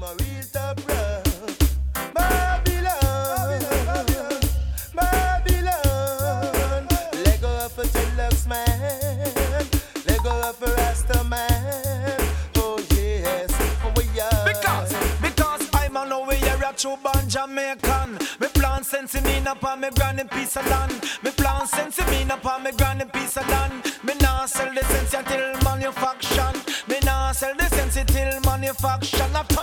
a real top rough. Babylon, Babylon. Let go of a deluxe man. Let go of a Rasta man. Oh yes, we are. Because I'm on the way here a true born Jamaican. Me plant sense in me upon me granny piece of land. Me plant sense in me upon me granny piece of land. Me nah sell the sense till manufactured. Me nah sell the sense till manufactured.